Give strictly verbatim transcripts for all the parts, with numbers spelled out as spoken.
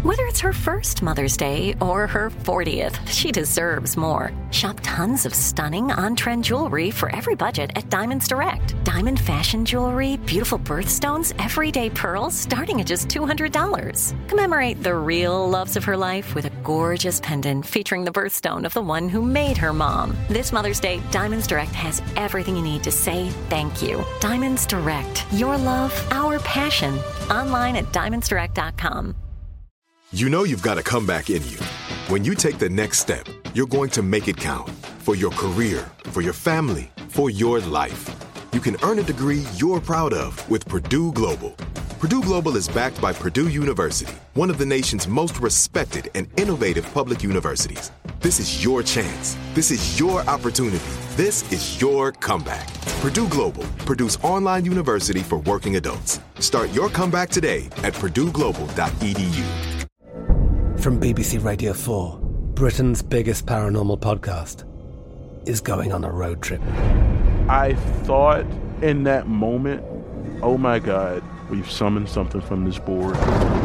Whether it's her first Mother's Day or her fortieth, she deserves more. Shop tons of stunning on-trend jewelry for every budget at Diamonds Direct. Diamond fashion jewelry, beautiful birthstones, everyday pearls starting at just two hundred dollars. Commemorate the real loves of her life with a gorgeous pendant featuring the birthstone of the one who made her mom. This Mother's Day, Diamonds Direct has everything you need to say thank you. Diamonds Direct. Your love, our passion. Online at diamonds direct dot com. You know you've got a comeback in you. When you take the next step, you're going to make it count. For your career, for your family, for your life. You can earn a degree you're proud of with Purdue Global. Purdue Global is backed by Purdue University, one of the nation's most respected and innovative public universities. This is your chance. This is your opportunity. This is your comeback. Purdue Global, Purdue's online university for working adults. Start your comeback today at purdue global dot e d u. From B B C Radio four, Britain's biggest paranormal podcast is going on a road trip. I thought in that moment, oh my God, we've summoned something from this board.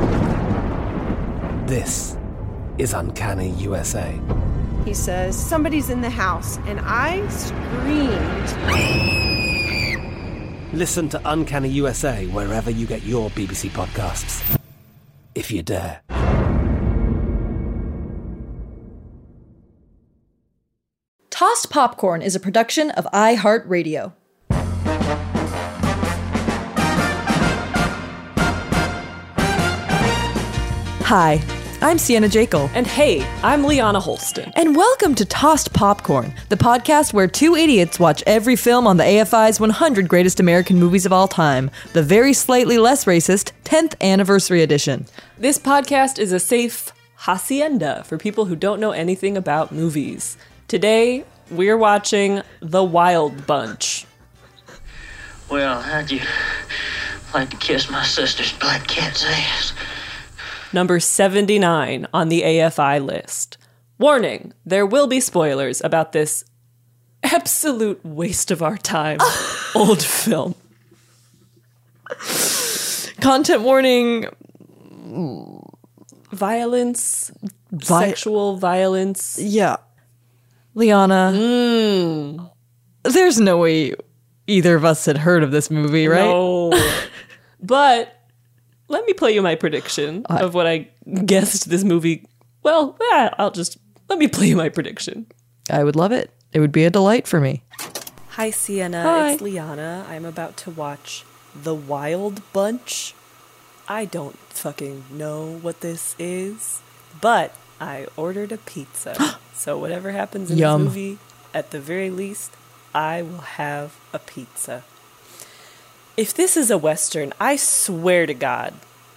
This is Uncanny U S A. He says, somebody's in the house, and I screamed. Listen to Uncanny U S A wherever you get your B B C podcasts, if you dare. Tossed Popcorn is a production of iHeartRadio. Hi, I'm Sienna Jekyll. And hey, I'm Liana Holston. And welcome to Tossed Popcorn, the podcast where two idiots watch every film on the A F I's one hundred Greatest American Movies of All Time, the very slightly less racist tenth Anniversary Edition. This podcast is a safe hacienda for people who don't know anything about movies. Today, we're watching The Wild Bunch. Well, how'd you like to kiss my sister's black cat's ass? Number seventy-nine on the A F I list. Warning, there will be spoilers about this absolute waste of our time old film. Content warning. Violence. Vi- sexual violence. Yeah. Liana, mm. there's no way either of us had heard of this movie, right? No. But let me play you my prediction uh, of what I guessed this movie. Well, eh, I'll just, let me play you my prediction. I would love it. It would be a delight for me. Hi, Sienna. Hi. It's Liana. I'm about to watch The Wild Bunch. I don't fucking know what this is, but I ordered a pizza. So whatever happens in Yum. this movie, at the very least, I will have a pizza. If this is a Western, I swear to God.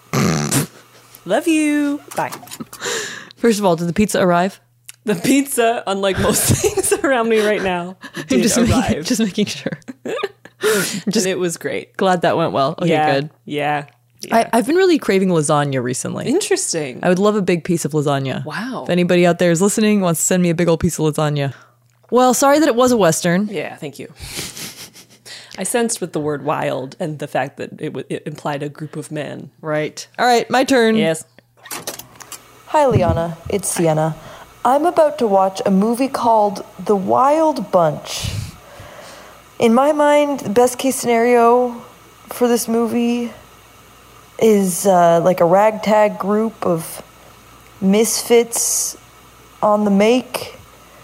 Love you. Bye. First of all, did the pizza arrive? The pizza, unlike most things around me right now, did I'm just arrive. Making, just making sure. Just, and it was great. Glad that went well. Okay, yeah, good. Yeah. Yeah. I, I've been really craving lasagna recently. Interesting. I would love a big piece of lasagna. Wow. If anybody out there is listening, wants to send me a big old piece of lasagna. Well, sorry that it was a Western. Yeah, thank you. I sensed with the word wild and the fact that it, w- it implied a group of men. Right. All right, my turn. Yes. Hi, Liana. It's Sienna. I'm about to watch a movie called The Wild Bunch. In my mind, the best case scenario for this movie is uh, like a ragtag group of misfits on the make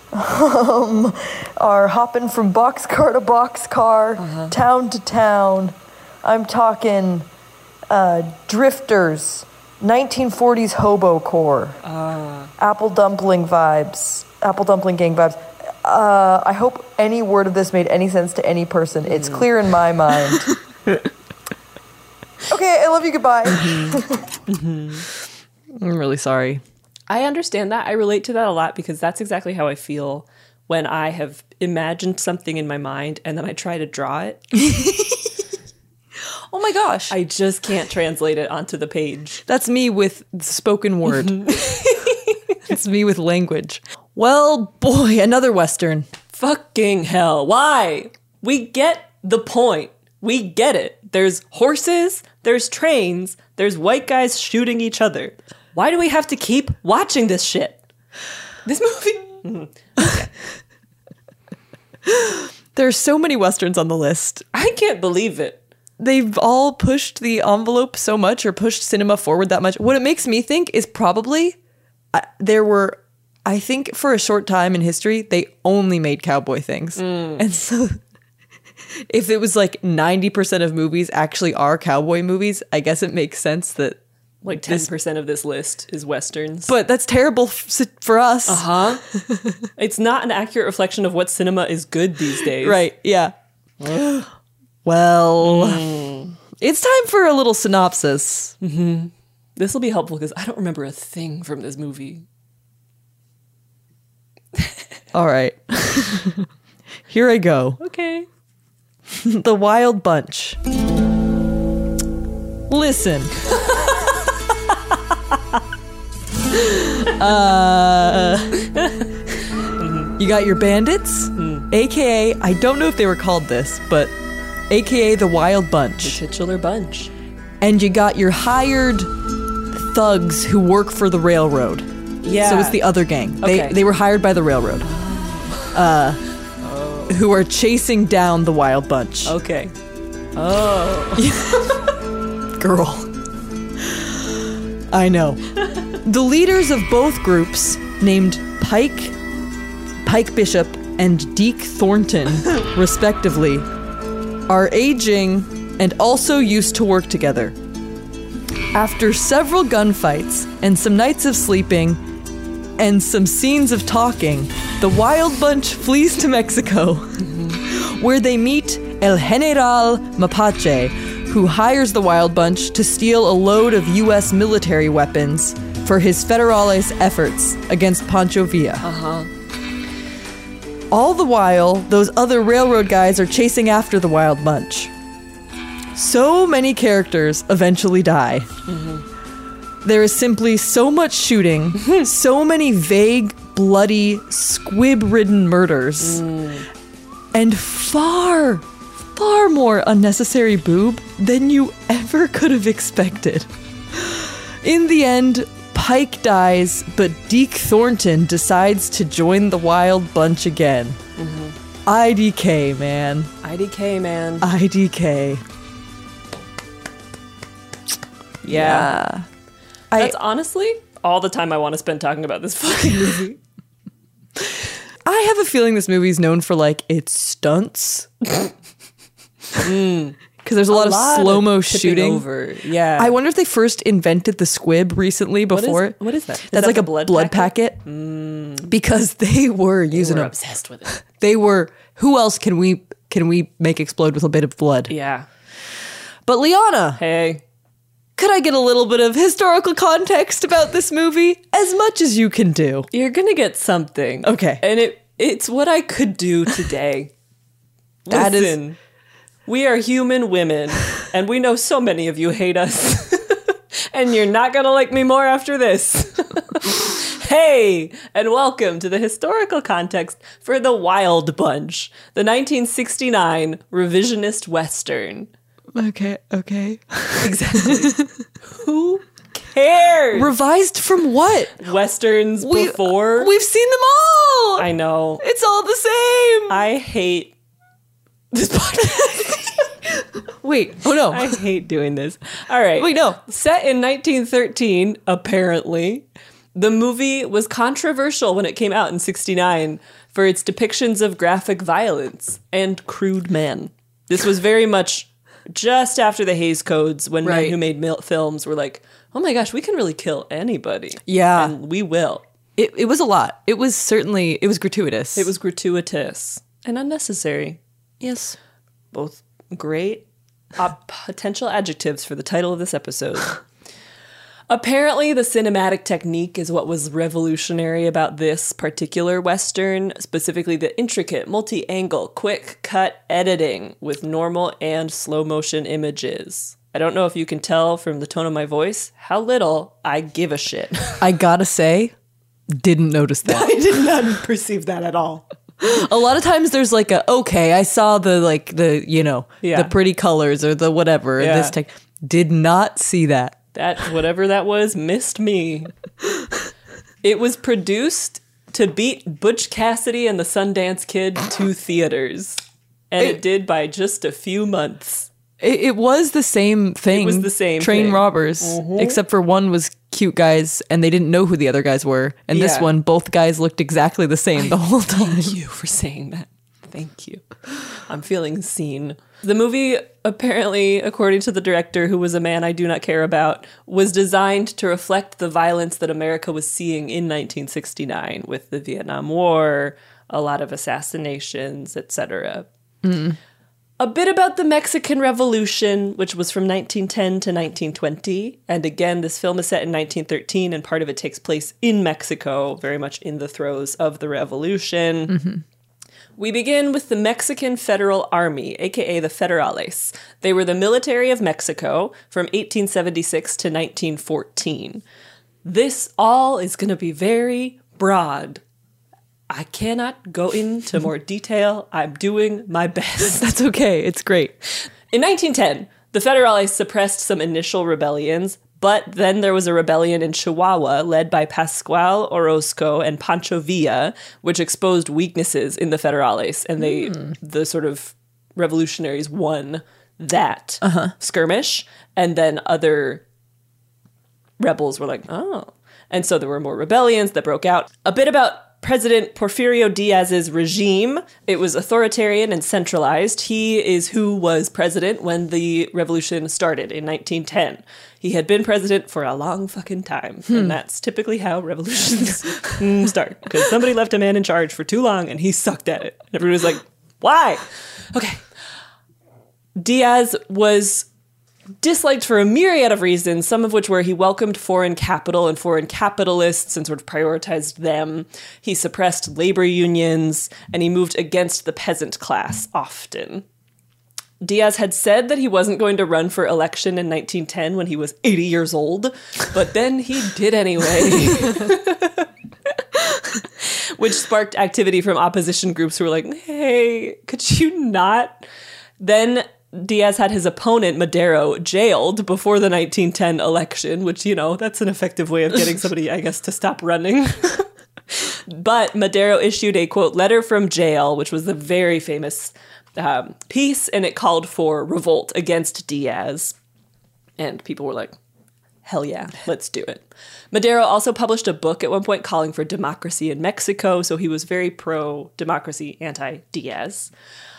um, are hopping from boxcar to boxcar, uh-huh. town to town. I'm talking uh, drifters, nineteen forties hobo core, uh. apple dumpling vibes, apple dumpling gang vibes. Uh, I hope any word of this made any sense to any person. Mm. It's clear in my mind. Okay, I love you. Goodbye. Mm-hmm. Mm-hmm. I'm really sorry. I understand that. I relate to that a lot because that's exactly how I feel when I have imagined something in my mind and then I try to draw it. Oh my gosh. I just can't translate it onto the page. That's me with spoken word. It's me with language. Well, boy, another Western. Fucking hell. Why? We get the point. We get it. There's horses, there's trains, there's white guys shooting each other. Why do we have to keep watching this shit? This movie. There are so many Westerns on the list. I can't believe it. They've all pushed the envelope so much or pushed cinema forward that much. What it makes me think is probably uh, there were, I think for a short time in history, they only made cowboy things. Mm. And so if it was like ninety percent of movies actually are cowboy movies, I guess it makes sense that like ten percent this, of this list is Westerns. But that's terrible f- for us. Uh-huh. It's not an accurate reflection of what cinema is good these days. Right, yeah. Well, mm. It's time for a little synopsis. Mm-hmm. This will be helpful because I don't remember a thing from this movie. All right. Here I go. Okay. The Wild Bunch. Listen. uh, you got your bandits, mm. A K A, I don't know if they were called this, but A K A the Wild Bunch. The titular bunch. And you got your hired thugs who work for the railroad. Yeah. So it's the other gang. Okay. They they were hired by the railroad. Uh, oh. Who are chasing down the Wild Bunch. Okay. Oh. Girl. I know. The leaders of both groups, named Pike, Pike Bishop, and Deke Thornton, respectively, are aging and also used to work together. After several gunfights and some nights of sleeping and some scenes of talking, the Wild Bunch flees to Mexico, mm-hmm. where they meet El General Mapache, who hires the Wild Bunch to steal a load of U S military weapons for his Federales efforts against Pancho Villa. Uh-huh. All the while, those other railroad guys are chasing after the Wild Bunch. So many characters eventually die. Mm-hmm. There is simply so much shooting, so many vague, bloody, squib-ridden murders, mm. and far, far more unnecessary boob than you ever could have expected. In the end, Pike dies, but Deke Thornton decides to join the Wild Bunch again. Mm-hmm. I D K, man. I D K, man. I D K. Yeah. yeah. That's I, honestly all the time I want to spend talking about this fucking movie. I have a feeling this movie is known for, like, its stunts. mm. Because there's a, a lot, lot of slow-mo shooting. Over. Yeah. I wonder if they first invented the squib recently before. What is, what is that? Is That's that like a blood, blood packet? packet. Mm. Because they were using they were them. Obsessed with it. They were, who else can we can we make explode with a bit of blood? Yeah. But Liana. Hey. Could I get a little bit of historical context about this movie? As much as you can do. You're going to get something. Okay. And it it's what I could do today. That Listen. is... We are human women, and we know so many of you hate us. And you're not going to like me more after this. Hey, and welcome to the historical context for The Wild Bunch, the nineteen sixty-nine revisionist Western. Okay, okay. Exactly. Who cares? Revised from what? Westerns we, before? We've seen them all! I know. It's all the same! I hate this podcast. Wait, oh no. I hate doing this. All right. Wait, no. Set in nineteen thirteen, apparently, the movie was controversial when it came out in sixty-nine for its depictions of graphic violence and crude men. This was very much just after the Hays Codes, when right. men who made mil- films were like, oh my gosh, we can really kill anybody. Yeah. And we will. It, it was a lot. It was certainly, it was gratuitous. It was gratuitous and unnecessary. Yes. Both great uh, potential adjectives for the title of this episode. Apparently, the cinematic technique is what was revolutionary about this particular Western, specifically the intricate, multi-angle, quick-cut editing with normal and slow-motion images. I don't know if you can tell from the tone of my voice how little I give a shit. I gotta say, didn't notice that. I did not perceive that at all. A lot of times there's like a, okay, I saw the, like, the, you know, yeah. the pretty colors or the whatever, yeah. this tech. Did not see that. That, whatever that was, missed me. It was produced to beat Butch Cassidy and the Sundance Kid to theaters. And it, it did by just a few months. It, it was the same thing. It was the same Train thing. robbers. Mm-hmm. Except for one was cute guys and they didn't know who the other guys were. And yeah. this one, both guys looked exactly the same the whole time. Thank you for saying that. Thank you. I'm feeling seen. The movie, apparently, according to the director, who was a man I do not care about, was designed to reflect the violence that America was seeing in nineteen sixty-nine with the Vietnam War, a lot of assassinations, et cetera. Mm. A bit about the Mexican Revolution, which was from nineteen ten to nineteen twenty. And again, this film is set in nineteen thirteen, and part of it takes place in Mexico, very much in the throes of the revolution. Mm-hmm. We begin with the Mexican Federal Army, aka the Federales. They were the military of Mexico from eighteen seventy-six to nineteen fourteen. This all is going to be very broad. I cannot go into more detail. I'm doing my best. That's okay. It's great. In nineteen ten, the Federales suppressed some initial rebellions, but then there was a rebellion in Chihuahua led by Pascual Orozco and Pancho Villa, which exposed weaknesses in the Federales, and they, mm. the sort of revolutionaries won that uh-huh. skirmish, and then other rebels were like, oh. And so there were more rebellions that broke out. A bit about President Porfirio Diaz's regime. It was authoritarian and centralized. He is who was president when the revolution started in nineteen ten. He had been president for a long fucking time. Hmm. And that's typically how revolutions start. Because somebody left a man in charge for too long and he sucked at it. And everybody was like, why? Okay. Diaz was disliked for a myriad of reasons, some of which were he welcomed foreign capital and foreign capitalists and sort of prioritized them. He suppressed labor unions, and he moved against the peasant class often. Diaz had said that he wasn't going to run for election in nineteen ten when he was eighty years old, but then he did anyway. Which sparked activity from opposition groups who were like, hey, could you not? Then Diaz had his opponent, Madero, jailed before the nineteen ten election, which, you know, that's an effective way of getting somebody, I guess, to stop running. But Madero issued a, quote, letter from jail, which was a very famous um, piece, and it called for revolt against Diaz. And people were like, hell yeah, let's do it. Madero also published a book at one point calling for democracy in Mexico, so he was very pro-democracy, anti-Diaz.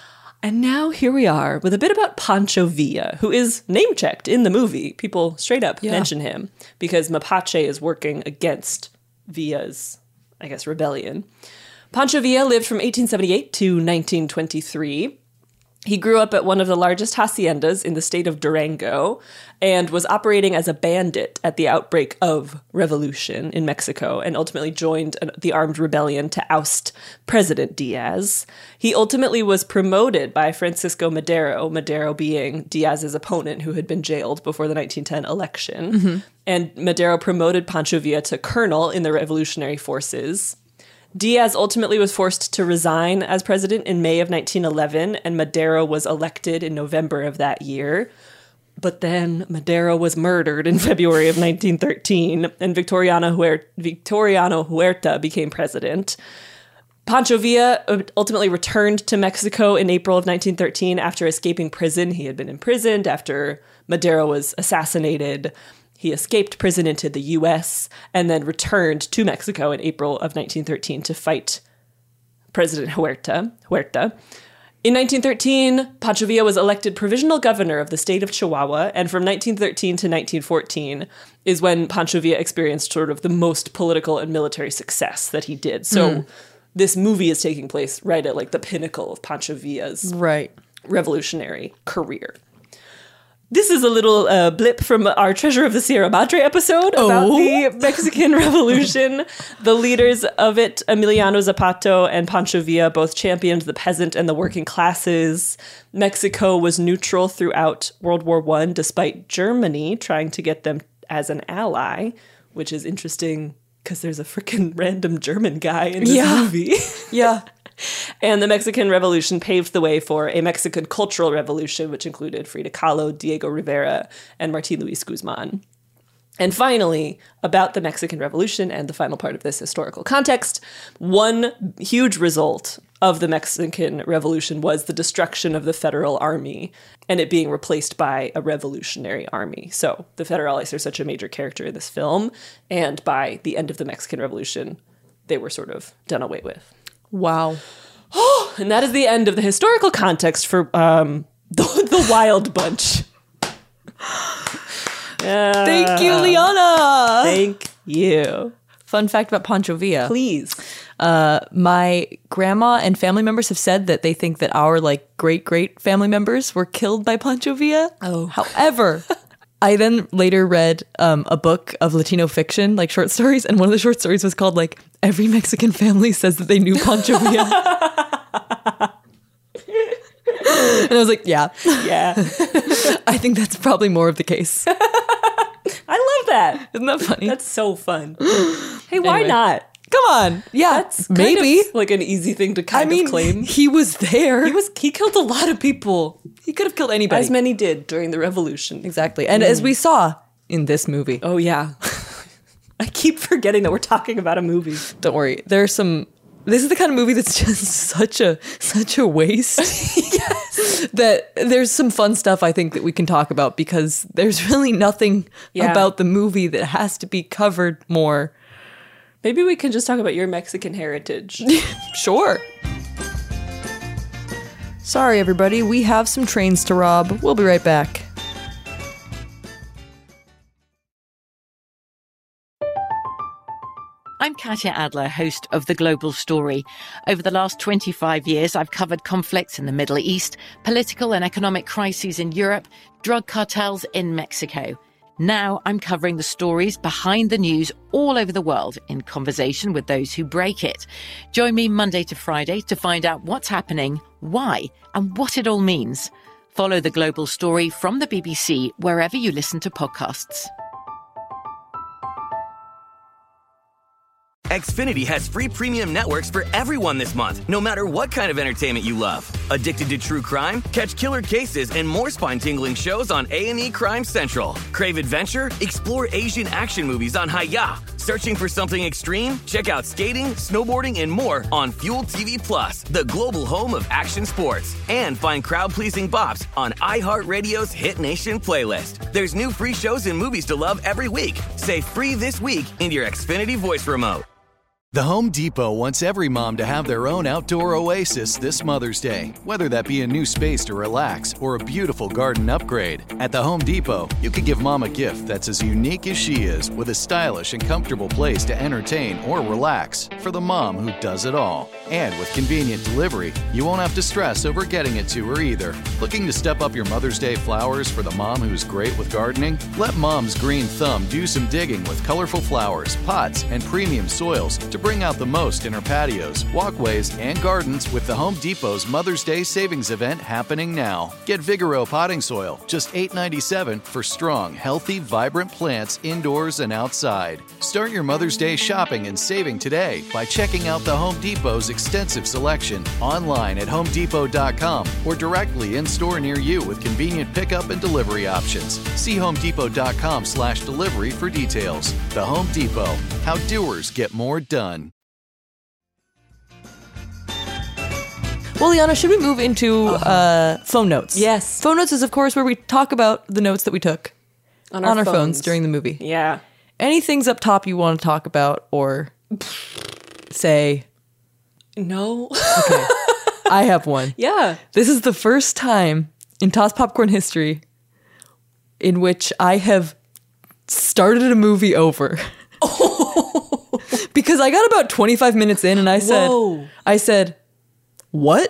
And now here we are with a bit about Pancho Villa, who is name-checked in the movie. People straight up yeah. mention him because Mapache is working against Villa's, I guess, rebellion. Pancho Villa lived from eighteen seventy-eight to nineteen twenty-three. He grew up at one of the largest haciendas in the state of Durango and was operating as a bandit at the outbreak of revolution in Mexico and ultimately joined an, the armed rebellion to oust President Diaz. He ultimately was promoted by Francisco Madero, Madero being Diaz's opponent who had been jailed before the nineteen ten election. Mm-hmm. And Madero promoted Pancho Villa to colonel in the revolutionary forces. Diaz ultimately was forced to resign as president in May of nineteen eleven, and Madero was elected in November of that year. But then Madero was murdered in February of nineteen thirteen, and Victoriano Huerta, Victoriano Huerta became president. Pancho Villa ultimately returned to Mexico in April of nineteen thirteen after escaping prison. He had been imprisoned after Madero was assassinated. He escaped prison into the U S and then returned to Mexico in April of nineteen thirteen to fight President Huerta. Huerta. In nineteen thirteen, Pancho Villa was elected provisional governor of the state of Chihuahua, and from nineteen thirteen to nineteen fourteen is when Pancho Villa experienced sort of the most political and military success that he did. So mm. this movie is taking place right at like the pinnacle of Pancho Villa's right. revolutionary career. This is a little uh, blip from our Treasure of the Sierra Madre episode about oh. the Mexican Revolution. The leaders of it, Emiliano Zapata and Pancho Villa, both championed the peasant and the working classes. Mexico was neutral throughout World War One, despite Germany trying to get them as an ally, which is interesting because there's a freaking random German guy in this yeah. movie. yeah. And the Mexican Revolution paved the way for a Mexican cultural revolution, which included Frida Kahlo, Diego Rivera, and Martín Luis Guzmán. And finally, about the Mexican Revolution and the final part of this historical context, one huge result of the Mexican Revolution was the destruction of the Federal Army and it being replaced by a revolutionary army. So the Federales are such a major character in this film, and by the end of the Mexican Revolution, they were sort of done away with. Wow. And that is the end of the historical context for um, the, the Wild Bunch. Uh, Thank you, Liana. Thank you. Fun fact about Pancho Villa. Please. Uh, my grandma and family members have said that they think that our like great great family members were killed by Pancho Villa. Oh. However, I then later read um, a book of Latino fiction, like short stories, and one of the short stories was called like Every Mexican Family Says That They Knew Pancho Villa. And I was like, yeah. Yeah. I think that's probably more of the case. I love that. Isn't that funny? That's so fun. Hey, why Anyway. not? Come on. Yeah, That's kind maybe. of like an easy thing to kind I mean, of claim. he was there. He was he killed a lot of people, He could have killed anybody. as many did during the revolution. Exactly. And as we saw in this movie. Oh yeah. I keep forgetting that we're talking about a movie. Don't worry. There's some this is the kind of movie that's just such a such a waste. Yes. That there's some fun stuff I think that we can talk about because there's really nothing Yeah. about the movie that has to be covered more. Maybe we can just talk about your Mexican heritage. Sure. Sorry, everybody. We have some trains to rob. We'll be right back. I'm Katya Adler, host of The Global Story. Over the last twenty-five years, I've covered conflicts in the Middle East, political and economic crises in Europe, drug cartels in Mexico. Now I'm covering the stories behind the news all over the world in conversation with those who break it. Join me Monday to Friday to find out what's happening, why, and what it all means. Follow The Global Story from the B B C wherever you listen to podcasts. Xfinity has free premium networks for everyone this month, no matter what kind of entertainment you love. Addicted to true crime? Catch killer cases and more spine-tingling shows on A and E Crime Central. Crave adventure? Explore Asian action movies on Hayya. Searching for something extreme? Check out skating, snowboarding, and more on Fuel T V Plus, the global home of action sports. And find crowd-pleasing bops on iHeartRadio's Hit Nation playlist. There's new free shows and movies to love every week. Say free this week in your Xfinity voice remote. The Home Depot wants every mom to have their own outdoor oasis this Mother's Day, whether that be a new space to relax or a beautiful garden upgrade. At the Home Depot, you can give mom a gift that's as unique as she is, with a stylish and comfortable place to entertain or relax for the mom who does it all. And with convenient delivery, you won't have to stress over getting it to her either. Looking to step up your Mother's Day flowers for the mom who's great with gardening? Let Mom's Green Thumb do some digging with colorful flowers, pots, and premium soils to bring out the most in her patios, walkways, and gardens with the Home Depot's Mother's Day Savings Event happening now. Get Vigoro potting soil, just eight dollars and ninety-seven cents for strong, healthy, vibrant plants indoors and outside. Start your Mother's Day shopping and saving today by checking out the Home Depot's extensive selection online at home depot dot com or directly in-store near you with convenient pickup and delivery options. See home depot dot com slash delivery for details. The Home Depot, how doers get more done. Well, Liana, should we move into uh, phone notes? Yes. Phone notes is, of course, where we talk about the notes that we took On on our our, phones. phones. during the movie. Yeah. Any things up top you want to talk about or say? No. Okay. I have one. Yeah. This is the first time in Toss Popcorn history in which I have started a movie over. Oh. Because I got about twenty-five minutes in and I said, Whoa. I said, what?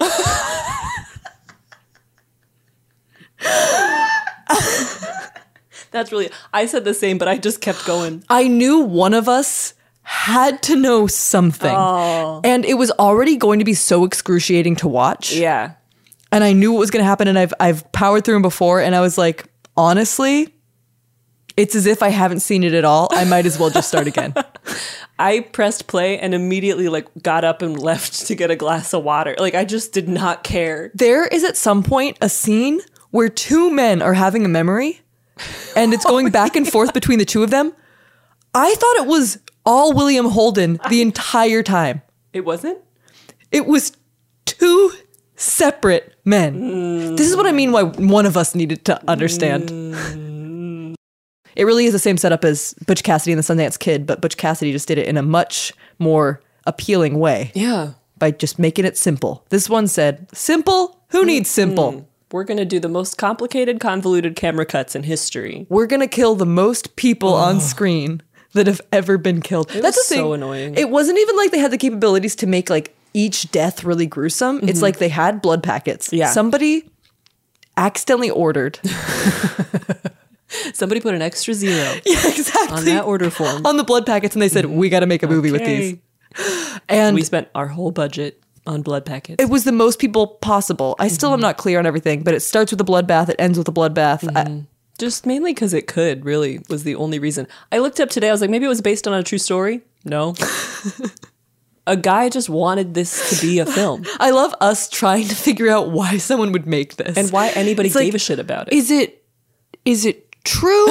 That's really, I said the same, but I just kept going. I knew one of us had to know something. Oh. And it was already going to be so excruciating to watch. Yeah. And I knew what was going to happen, and I've I've powered through them before, and I was like, honestly, it's as if I haven't seen it at all. I might as well just start again. I pressed play and immediately like got up and left to get a glass of water. Like I just did not care. There is at some point a scene where two men are having a memory and it's going back and forth between the two of them. I thought it was all William Holden the entire time. It wasn't? It was two separate men. Mm. This is what I mean why one of us needed to understand. Mm. It really is the same setup as Butch Cassidy and the Sundance Kid, but Butch Cassidy just did it in a much more appealing way. Yeah. By just making it simple. This one said, simple? Who needs simple? Mm. We're going to do the most complicated, convoluted camera cuts in history. We're going to kill the most people oh. on screen that have ever been killed. It That's was the thing. So annoying. It wasn't even like they had the capabilities to make like each death really gruesome. Mm-hmm. It's like they had blood packets. Yeah. Somebody accidentally ordered. Somebody put an extra zero. Yeah, exactly. On that order form. On the blood packets, and they said, mm-hmm. we got to make a movie okay. with these. And we spent our whole budget on blood packets. It was the most people possible. I still mm-hmm. am not clear on everything, but it starts with a bloodbath. It ends with a bloodbath. Mm-hmm. I, Just mainly because it could, really, was the only reason. I looked up today, I was like, maybe it was based on a true story. No. A guy just wanted this to be a film. I love us trying to figure out why someone would make this. And why anybody it's gave like, a shit about it. Is it, is it true?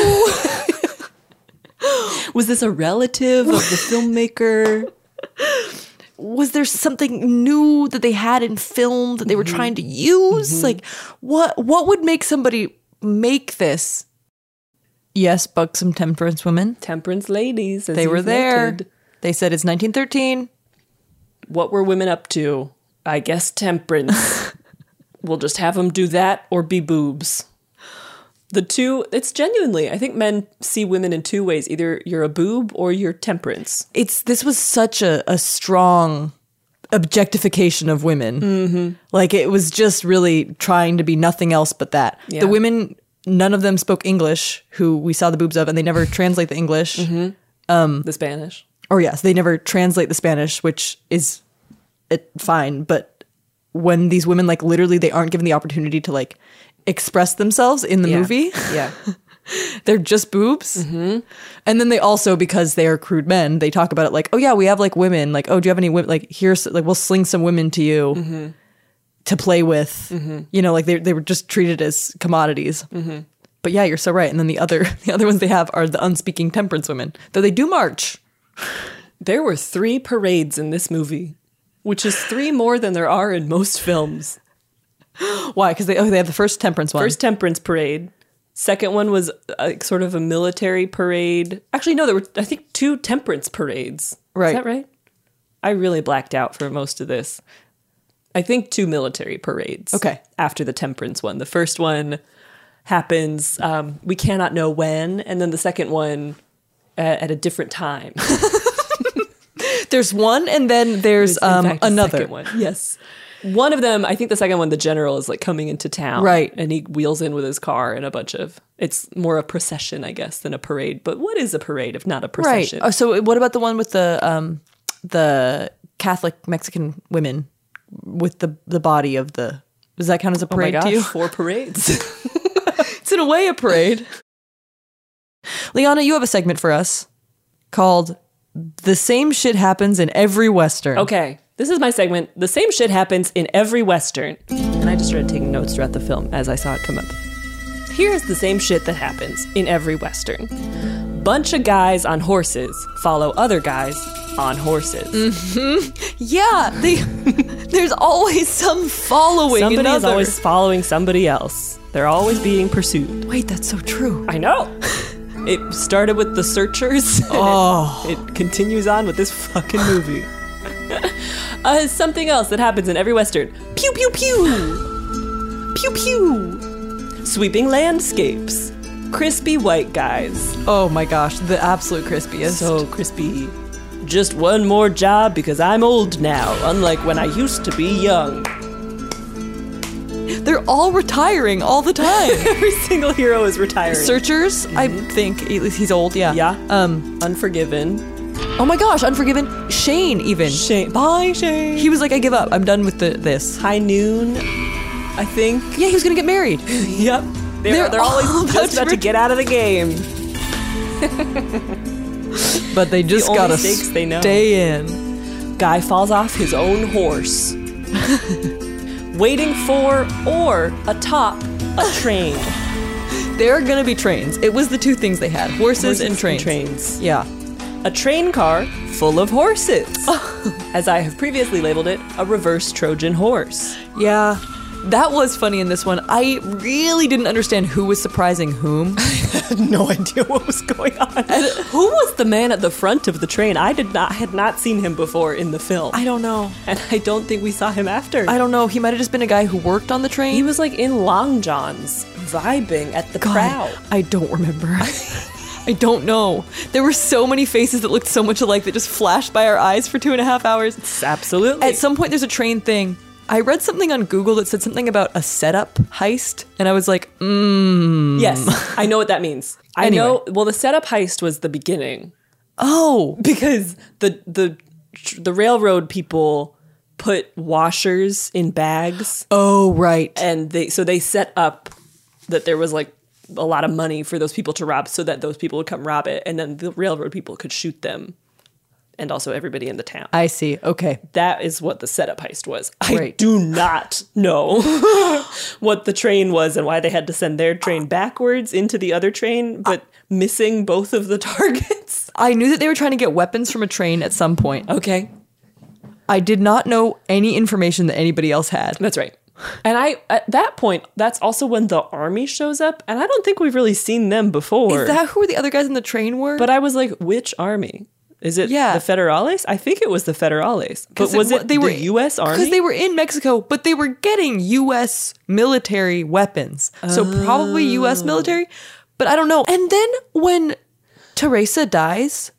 Was this a relative of the filmmaker? Was there something new that they had in film that they were mm-hmm. trying to use? Mm-hmm. Like, what what would make somebody make this? Yes, buxom temperance women. Temperance ladies. As they were there. Noted. They said it's nineteen thirteen. What were women up to? I guess temperance. We'll just have them do that or be boobs. The two, it's genuinely, I think men see women in two ways. Either you're a boob or you're temperance. It's This was such a, a strong objectification of women. Mm-hmm. Like, it was just really trying to be nothing else but that. Yeah. The women, none of them spoke English, who we saw the boobs of, and they never translate the English. Mm-hmm. Um, the Spanish. Or yes, they never translate the Spanish, which is it, fine. But when these women, like, literally, they aren't given the opportunity to, like, express themselves in the yeah. movie. Yeah. They're just boobs. Mm-hmm. And then they also, because they are crude men, they talk about it like, oh yeah, we have like women. Like, oh, do you have any women? Like, here's, like, we'll sling some women to you mm-hmm. to play with. Mm-hmm. You know, like they they were just treated as commodities. Mm-hmm. But yeah, you're so right. And then the other the other ones they have are the unspeaking temperance women, though they do march. There were three parades in this movie, which is three more than there are in most films. Why? Because they oh they have the first temperance one. First temperance parade. Second one was a, sort of a military parade. Actually, no, there were I think two temperance parades. Right. Is that right? I really blacked out for most of this. I think two military parades. Okay. After the temperance one, the first one happens. Um, we cannot know when, and then the second one at, at a different time. There's one, and then there's, there's um, fact, another one. Yes. One of them, I think the second one, the general is like coming into town. Right. And he wheels in with his car and a bunch of, it's more a procession, I guess, than a parade. But what is a parade if not a procession? Right. Oh, so what about the one with the um, the Catholic Mexican women with the, the body of the, does that count as a parade oh my gosh, to you? Four parades. It's in a way a parade. Liana, you have a segment for us called The Same Shit Happens in Every Western. Okay. This is my segment. The same shit happens in every Western. And I just started taking notes throughout the film as I saw it come up. Here's the same shit that happens in every Western. Bunch of guys on horses follow other guys on horses. Mm-hmm. Yeah, they, there's always some following Somebody another. is always following somebody else. They're always being pursued. Wait, that's so true. I know. It started with The Searchers. Oh. It, it continues on with this fucking movie. Uh, something else that happens in every Western. Pew, pew, pew. Pew, pew. Sweeping landscapes. Crispy white guys. Oh my gosh, the absolute crispiest. So crispy. Just one more job because I'm old now, unlike when I used to be young. They're all retiring all the time. Every single hero is retiring. Searchers, mm-hmm. I think, at least he's old, yeah. Yeah. Um, Unforgiven. Oh my gosh, Unforgiven. Shane, even. Shane. Bye, Shane. He was like, I give up. I'm done with the, this. High Noon, I think. Yeah, he was going to get married. Yep. They're, they're, they're always just about to get out of the game. But they just the got to they know. stay in. Guy falls off his own horse. Waiting for or atop a train. There are gonna be trains. It was the two things they had: horses, Horses and trains. and trains. Yeah. A train car full of horses. As I have previously labeled it, a reverse Trojan horse. Yeah. That was funny in this one. I really didn't understand who was surprising whom. I had no idea what was going on. And who was the man at the front of the train? I did not had not seen him before in the film. I don't know. And I don't think we saw him after. I don't know. He might have just been a guy who worked on the train. He was like in long johns, vibing at the God, crowd. I don't remember. I don't know. There were so many faces that looked so much alike that just flashed by our eyes for two and a half hours. Absolutely. At some point, there's a train thing. I read something on Google that said something about a setup heist, and I was like, mmm. Yes, I know what that means. I Anyway. know. Well, the setup heist was the beginning. Oh, because the the the railroad people put washers in bags. Oh, right. And they so they set up that there was like a lot of money for those people to rob, so that those people would come rob it, and then the railroad people could shoot them. And also everybody in the town. I see. Okay. That is what the setup heist was. I Right. do not know what the train was and why they had to send their train backwards into the other train, but missing both of the targets. I knew that they were trying to get weapons from a train at some point. Okay. I did not know any information that anybody else had. That's right. And I, at that point, that's also when the army shows up, and I don't think we've really seen them before. Is that who the other guys in the train were? But I was like, which army? Is it Yeah. the Federales? I think it was the Federales. But 'Cause was it- it they the were- U S Army? Because they were in Mexico, but they were getting U S military weapons. So probably U S military, but I don't know. And then when Teresa dies,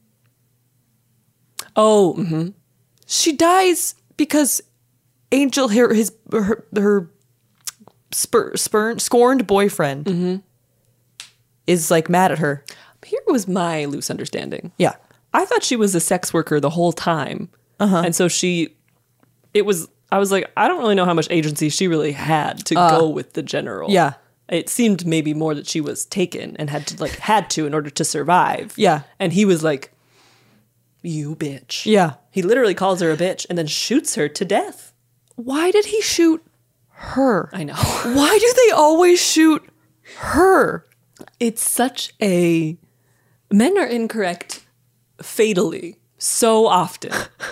oh, mm-hmm. she dies because Angel, her, his, her, her spur, spurn, scorned boyfriend, Mm-hmm. is like mad at her. Here was my loose understanding. Yeah. I thought she was a sex worker the whole time. Uh-huh. And so she, it was, I was like, I don't really know how much agency she really had to Uh, go with the general. Yeah. It seemed maybe more that she was taken and had to, like, had to in order to survive. Yeah. And he was like, you bitch. Yeah. He literally calls her a bitch and then shoots her to death. Why did he shoot her? I know. Why do they always shoot her? It's such a, men are incorrect fatally so often.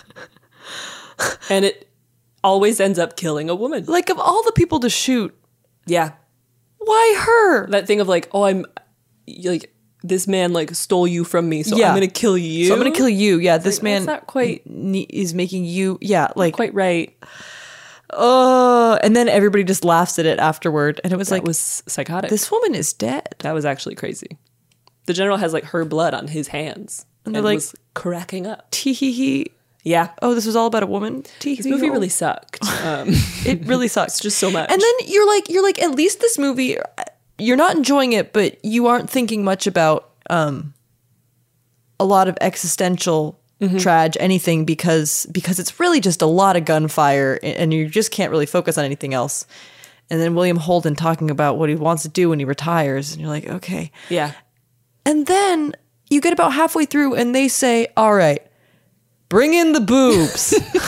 And it always ends up killing a woman. Like, of all the people to shoot, Yeah. why her? That thing of like, oh, I'm like, this man like stole you from me, so Yeah. I'm gonna kill you. So I'm gonna kill you. Yeah, this Like, man that's not quite ne- is making you. Yeah, like quite right. Oh, and then everybody just laughs at it afterward, and it was That like, was psychotic. this woman is dead. That was actually crazy. The general has like her blood on his hands, And and, they're like- was cracking up. Tee hee hee. Yeah. Oh, this was all about a woman. Tee This hee movie hee. really sucked. Um, It really sucks. it's just so much. And then you're like, you're like, at least this movie, you're not enjoying it, but you aren't thinking much about um, a lot of existential Mm-hmm. trage, anything, because because it's really just a lot of gunfire, and and you just can't really focus on anything else. And then William Holden talking about what he wants to do when he retires, and you're like, okay. yeah. And then you get about halfway through, and they say, all right, bring in the boobs.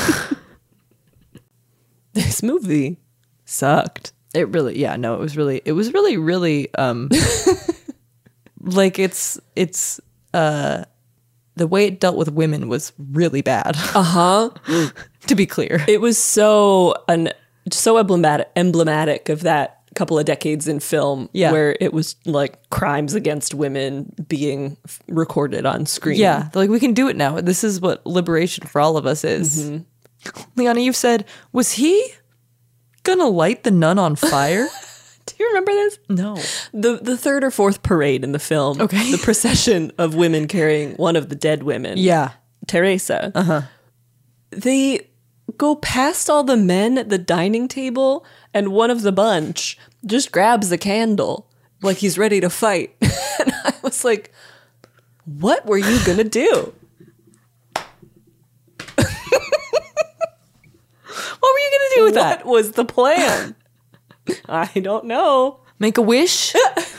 This movie sucked. It really, yeah, no, it was really, it was really, really, um, like it's, it's, uh, the way it dealt with women was really bad. Uh huh. To be clear. It was so un- so emblematic emblematic of that couple of decades in film, Yeah. where it was like crimes against women being f- recorded on screen. Yeah, they're like, we can do it now. This is what liberation for all of us is. Mm-hmm. Liana, you've said, was he gonna light the nun on fire? Do you remember this? No. The the third or fourth parade in the film. Okay. The procession of women carrying one of the dead women. Yeah. Teresa. Uh-huh. They go past all the men at the dining table, and one of the bunch just grabs the candle like he's ready to fight. And I was like, what were you gonna do? What were you gonna do with that? What was the plan? I don't know. Make a wish?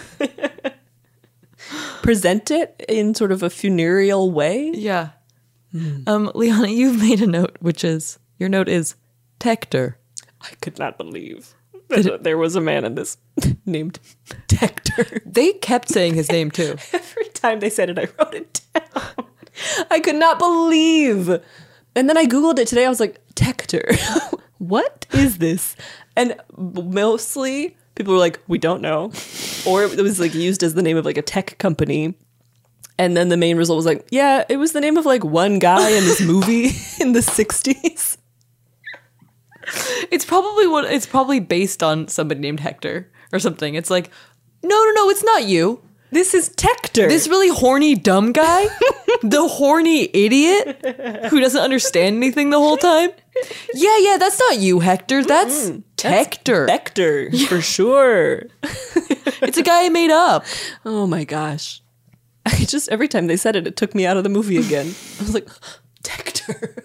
Present it in sort of a funereal way? Yeah. Um, Liana, you've made a note, which is, your note is Tector. I could not believe that there was a man in this named Tector. They kept saying his name too. Every time they said it, I wrote it down. I could not believe. And then I Googled it today. I was like, Tector. What is this? And mostly people were like, we don't know. Or it was like used as the name of like a tech company. And then the main result was like, yeah, it was the name of like one guy in this movie in the sixties. It's probably what it's probably based on somebody named Hector or something. It's like, no, no, no, it's not you. This is Tector. This really horny dumb guy, the horny idiot who doesn't understand anything the whole time. Yeah, yeah, that's not you, Hector. That's mm-hmm. Tector. That's Tector, yeah. For sure. It's a guy I made up. Oh my gosh. I just, every time they said it, it took me out of the movie again. I was like, Tector.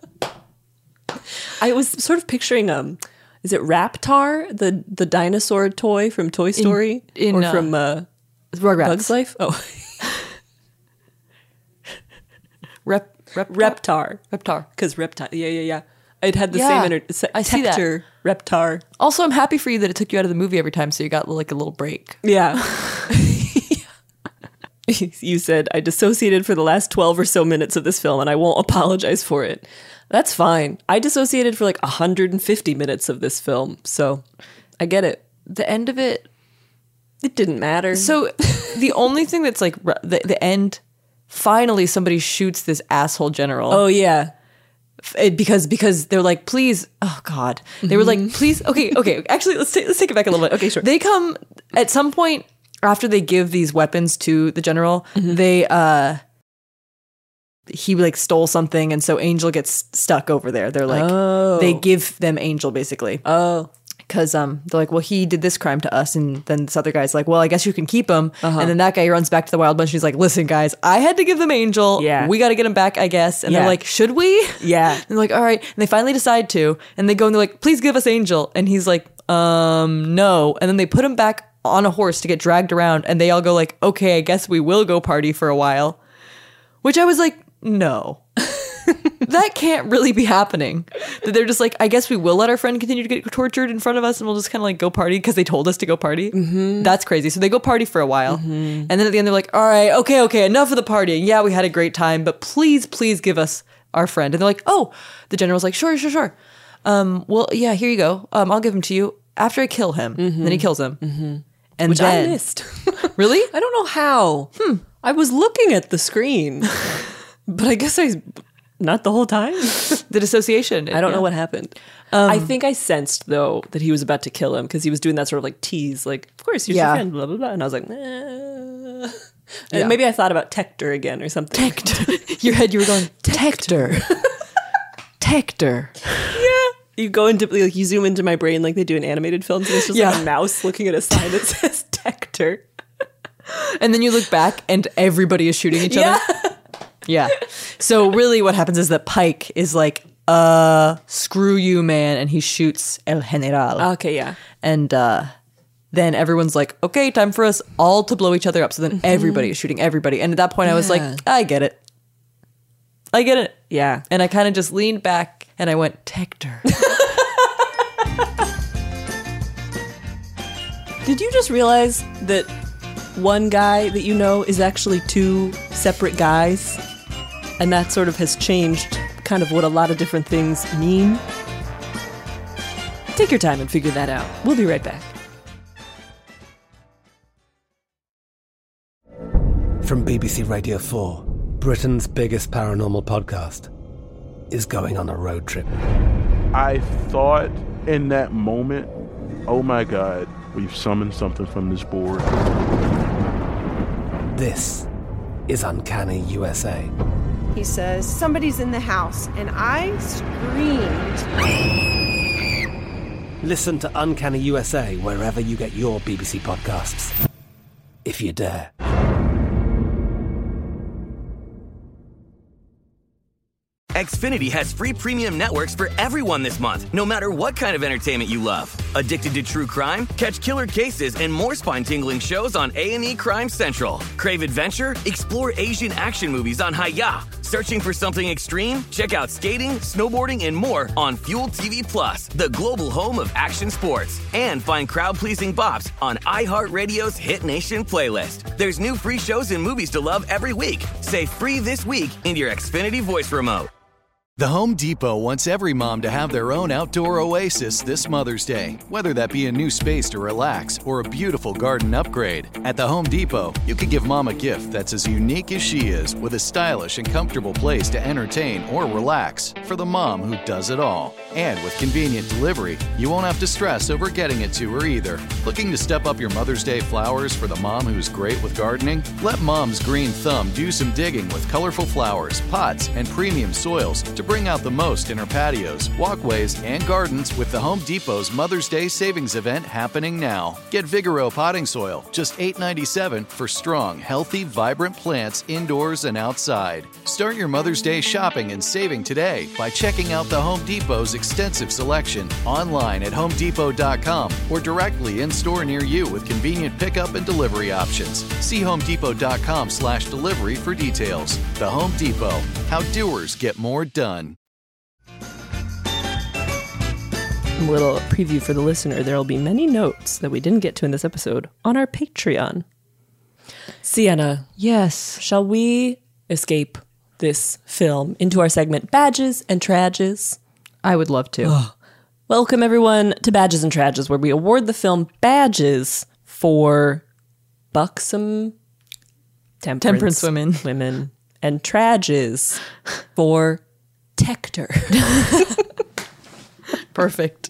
I was sort of picturing, um, is it Raptar, the, the dinosaur toy from Toy Story? In, in, or from uh, Rugrats. Bug's Life? Oh. Rep, rep, Reptar. Reptar. Because Reptar, yeah, yeah, yeah. It had the yeah, same, inter- I see Tector, that. Reptar. Also, I'm happy for you that it took you out of the movie every time, so you got like a little break. Yeah. You said, I dissociated for the last twelve or so minutes of this film, and I won't apologize for it. That's fine. I dissociated for like one hundred fifty minutes of this film, so I get it. The end of it... It didn't matter. So the only thing that's like, the, the end, finally somebody shoots this asshole general. Oh, yeah. It, because because they're like, please, oh God. They mm-hmm. were like, please, okay, okay. Actually, let's take, let's take it back a little bit. Okay, sure. They come, at some point, after they give these weapons to the general, mm-hmm. they, uh, he like stole something, and so Angel gets stuck over there. They're like, oh. they give them Angel basically. Oh. Because um, they're like, well, he did this crime to us, and then this other guy's like, well, I guess you can keep him. Uh-huh. And then that guy runs back to the Wild Bunch, and he's like, listen, guys, I had to give them Angel. Yeah. We got to get him back, I guess. And yeah. they're like, should we? Yeah. And they're like, all right. And they finally decide to, and they go and they're like, please give us Angel. And he's like, um, no. And then they put him back on a horse to get dragged around, and they all go like, okay, I guess we will go party for a while. Which I was like, no. That can't really be happening. That they're just like, I guess we will let our friend continue to get tortured in front of us, and we'll just kind of like go party because they told us to go party. Mm-hmm. That's crazy. So they go party for a while. Mm-hmm. And then at the end, they're like, all right, okay, okay, enough of the partying. Yeah, we had a great time, but please, please give us our friend. And they're like, oh, the general's like, sure, sure, sure. Um, well, yeah, here you go. Um, I'll give him to you after I kill him. Mm-hmm. And then he kills him. Mm-hmm. And Which then, I missed. Really? I don't know how. Hmm. I was looking at the screen, but I guess I... Not the whole time. The dissociation. I don't yeah. know what happened. Um, I think I sensed, though, that he was about to kill him because he was doing that sort of like tease, like, of course, you're yeah. your friend, blah, blah, blah. And I was like, nah. Yeah. And maybe I thought about Tector again or something. Tector. Your head, you were going, Tector. Tector. Yeah. You go into, like, you zoom into my brain like they do in animated films, and it's just yeah. like a mouse looking at a sign that says Tector. And then you look back and everybody is shooting each yeah. other. Yeah. So really what happens is that Pike is like, uh, screw you, man. And he shoots El General. Okay, yeah. And uh, then everyone's like, okay, time for us all to blow each other up. So then mm-hmm. everybody is shooting everybody. And at that point yeah. I was like, I get it. I get it. Yeah. And I kind of just leaned back and I went, Tector. Did you just realize that one guy that you know is actually two separate guys? And that sort of has changed kind of what a lot of different things mean. Take your time and figure that out. We'll be right back. From B B C Radio four, Britain's biggest paranormal podcast is going on a road trip. I thought in that moment, oh my God, we've summoned something from this board. This is Uncanny U S A. He says, somebody's in the house, and I screamed. Listen to Uncanny U S A wherever you get your B B C podcasts, if you dare. Xfinity has free premium networks for everyone this month, no matter what kind of entertainment you love. Addicted to true crime? Catch killer cases and more spine-tingling shows on A and E Crime Central. Crave adventure? Explore Asian action movies on Hi-Ya. Searching for something extreme? Check out skating, snowboarding, and more on Fuel T V Plus, the global home of action sports. And find crowd-pleasing bops on iHeartRadio's Hit Nation playlist. There's new free shows and movies to love every week. Say free this week in your Xfinity voice remote. The Home Depot wants every mom to have their own outdoor oasis this Mother's Day, whether that be a new space to relax or a beautiful garden upgrade. At the Home Depot, you can give mom a gift that's as unique as she is, with a stylish and comfortable place to entertain or relax for the mom who does it all. And with convenient delivery, you won't have to stress over getting it to her either. Looking to step up your Mother's Day flowers for the mom who's great with gardening? Let Mom's Green Thumb do some digging with colorful flowers, pots, and premium soils to bring out the most in her patios, walkways, and gardens with the Home Depot's Mother's Day Savings Event happening now. Get Vigoro potting soil, just eight dollars and ninety-seven cents for strong, healthy, vibrant plants indoors and outside. Start your Mother's Day shopping and saving today by checking out the Home Depot's extensive selection online at home depot dot com or directly in store near you with convenient pickup and delivery options. See home depot dot com slash delivery for details. The Home Depot, how doers get more done. A little preview for the listener. There will be many notes that we didn't get to in this episode on our Patreon. Sienna. Yes. Shall we escape this film into our segment Badges and Trages? I would love to. Oh. Welcome, everyone, to Badges and Trages, where we award the film badges for buxom temperance, temperance women. women and trages for Tector. Perfect.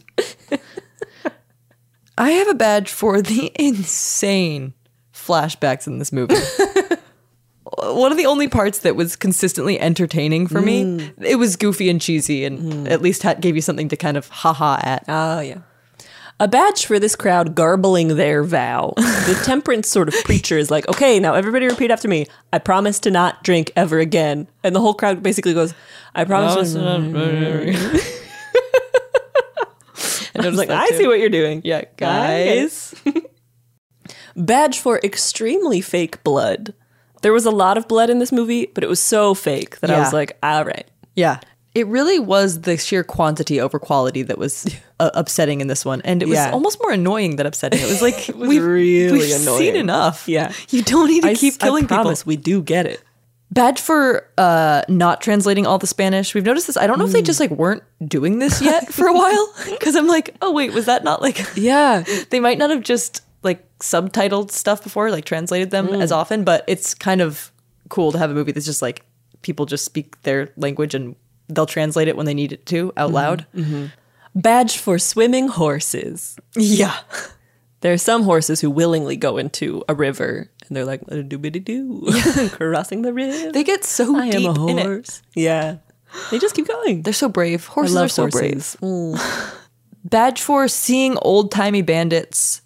I have a badge for the insane flashbacks in this movie. One of the only parts that was consistently entertaining for mm. me, it was goofy and cheesy and mm. at least had, gave you something to kind of ha-ha at. Oh, yeah. A badge for this crowd garbling their vow. The temperance sort of preacher is like, okay, now everybody repeat after me. I promise to not drink ever again. And the whole crowd basically goes, I promise to not drink. And I was like, I see what you're doing. Yeah, guys. Badge for extremely fake blood. There was a lot of blood in this movie, but it was so fake that yeah. I was like, all right. Yeah. It really was the sheer quantity over quality that was uh, upsetting in this one. And it was yeah. almost more annoying than upsetting. It was like, it was we've, really we've annoying. seen enough. Yeah. You don't need to I, keep killing I promise people. We do get it. Badge for uh, not translating all the Spanish. We've noticed this. I don't know mm. if they just like weren't doing this yet for a while. Because I'm like, oh wait, was that not like... Yeah. They might not have just like subtitled stuff before, like translated them mm. as often. But it's kind of cool to have a movie that's just like people just speak their language and they'll translate it when they need it to out loud. Mm-hmm. Badge for swimming horses. Yeah. There are some horses who willingly go into a river and they're like, doobity-doo, crossing the river. They get so I deep am a horse. in it. Yeah. They just keep going. They're so brave. Horses I love are so horses. brave. Mm. Badge for seeing old-timey bandits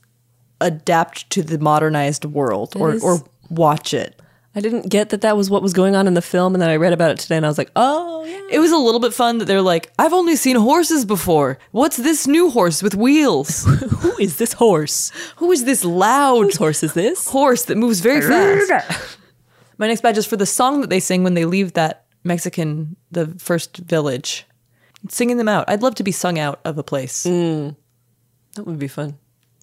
adapt to the modernized world or, is- or watch it. I didn't get that that was what was going on in the film, and then I read about it today, and I was like, oh, yeah. It was a little bit fun that they're like, I've only seen horses before. What's this new horse with wheels? Who is this horse? Who is this loud Whose horse is this? horse that moves very fast? My next badge is for the song that they sing when they leave that Mexican, the first village. Singing them out. I'd love to be sung out of a place. Mm, that would be fun.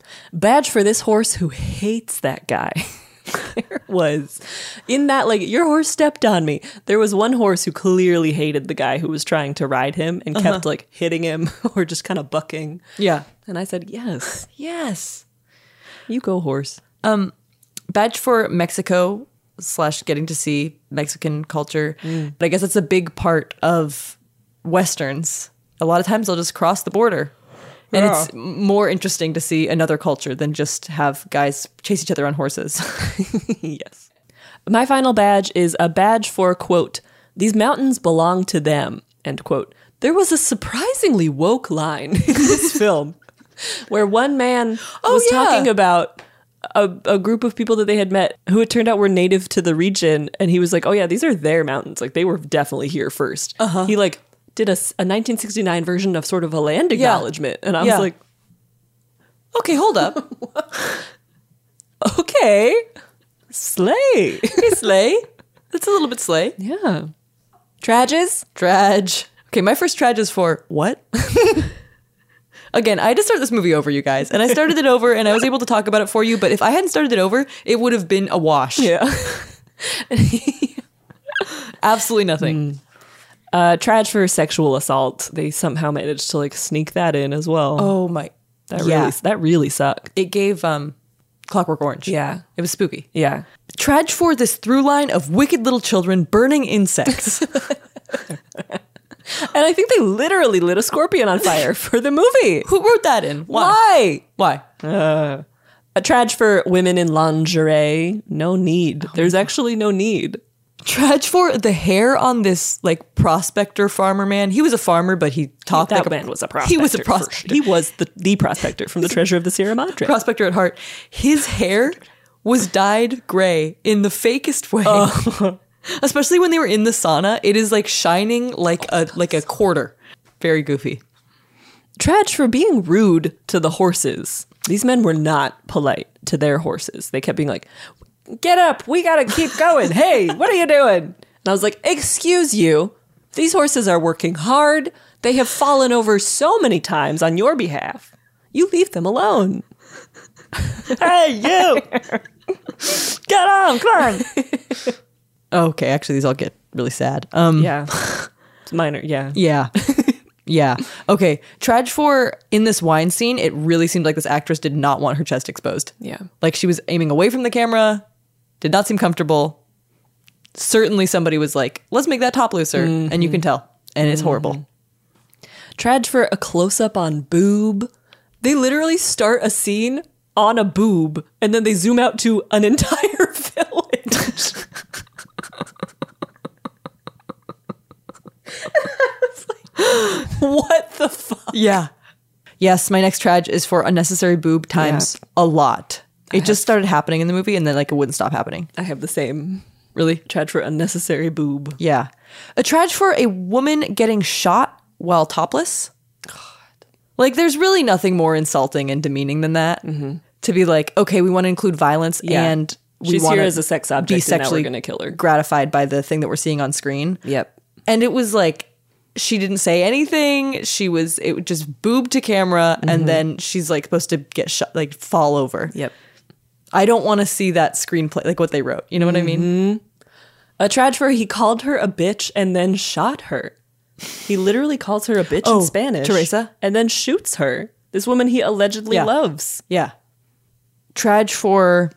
Badge for this horse who hates that guy. There was, in that, like, your horse stepped on me. There was one horse who clearly hated the guy who was trying to ride him and uh-huh. kept, like, hitting him or just kind of bucking. Yeah. And I said, yes. Yes. You go, horse. Um, badge for Mexico slash getting to see Mexican culture. Mm. But I guess it's a big part of Westerns. A lot of times they'll just cross the border. And yeah. it's more interesting to see another culture than just have guys chase each other on horses. Yes. My final badge is a badge for, quote, these mountains belong to them, end quote. There was a surprisingly woke line in this film where one man oh, was yeah. talking about a, a group of people that they had met who it turned out were native to the region. And he was like, oh, yeah, these are their mountains. Like, they were definitely here first. Uh-huh. He, like, did a, a nineteen sixty-nine version of sort of a land acknowledgement. Yeah. And I yeah. was like, okay, hold up. Okay. Slay. Hey, slay. That's a little bit slay. Yeah. Trages? Trage. Okay, my first trage is for what? Again, I had to start this movie over, you guys. And I started it over and I was able to talk about it for you. But if I hadn't started it over, it would have been a wash. Yeah. Absolutely nothing. Mm. Uh, trage for sexual assault. They somehow managed to like sneak that in as well. Oh my. That yeah. really that really sucked. It gave um, Clockwork Orange. Yeah. It was spooky. Yeah. Trage for this through line of wicked little children burning insects. And I think they literally lit a scorpion on fire for the movie. Who wrote that in? Why? Why? Why? Uh, a trage for women in lingerie. No need. Oh. There's actually no need. Trage for the hair on this like prospector farmer man. He was a farmer, but he talked that like a man was a prospector. He was a prospector. He was the, the prospector from the Treasure of the Sierra Madre. Prospector at heart. His hair was dyed gray in the fakest way. Oh. Especially when they were in the sauna, it is like shining like a like a quarter. Very goofy. Trage for being rude to the horses. These men were not polite to their horses. They kept being like, "Get up, we gotta keep going. Hey, what are you doing?" And I was like, "Excuse you, these horses are working hard. They have fallen over so many times on your behalf. You leave them alone." Hey, you! Get on, come on! Okay, actually, these all get really sad. Um, yeah. It's minor, yeah. Yeah. Yeah. Okay. Trage for in this wine scene, it really seemed like this actress did not want her chest exposed. Yeah. Like she was aiming away from the camera, did not seem comfortable. Certainly somebody was like, let's make that top looser. Mm-hmm. And you can tell. And it's mm-hmm. horrible. Trage for a close-up on boob. They literally start a scene on a boob, and then they zoom out to an entire village. What the fuck? Yeah. Yes, my next trage is for unnecessary boob times yeah. a lot. It I just have, started happening in the movie and then like it wouldn't stop happening. I have the same. Really? Trage for unnecessary boob. Yeah. A trage for a woman getting shot while topless. God. Like there's really nothing more insulting and demeaning than that. Mm-hmm. To be like, okay, we want to include violence yeah. and we She's want here to as a sex object be sexually and now we're gonna kill her. Gratified by the thing that we're seeing on screen. Yep. And it was like, she didn't say anything. She was, it just boob to camera. Mm-hmm. And then she's like supposed to get shot, like fall over. Yep. I don't want to see that screenplay, like what they wrote. You know what mm-hmm. I mean? A trage for he called her a bitch and then shot her. He literally calls her a bitch oh, in Spanish. Teresa. And then shoots her. This woman he allegedly yeah. loves. Yeah. Trage for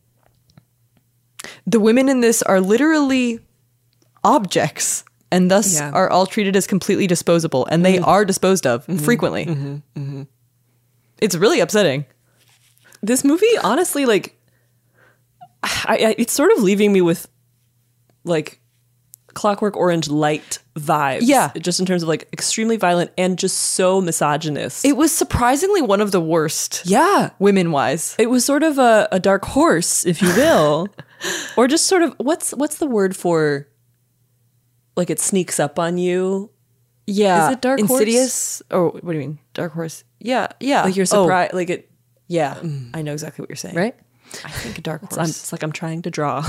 the women in this are literally objects. And thus yeah. are all treated as completely disposable. And they mm-hmm. are disposed of mm-hmm. frequently. Mm-hmm. Mm-hmm. It's really upsetting. This movie, honestly, like, I, I, it's sort of leaving me with, like, Clockwork Orange light vibes. Yeah. Just in terms of, like, extremely violent and just so misogynist. It was surprisingly one of the worst. Yeah. Women-wise. It was sort of a, a dark horse, if you will. Or just sort of, what's what's the word for... Like it sneaks up on you. Yeah. Is it Dark Insidious? Horse? Oh, what do you mean? Dark Horse? Yeah. Yeah. Like you're surprised. Oh. Like it. Yeah. Mm. I know exactly what you're saying. Right? I think a Dark Horse. It's, it's like I'm trying to draw.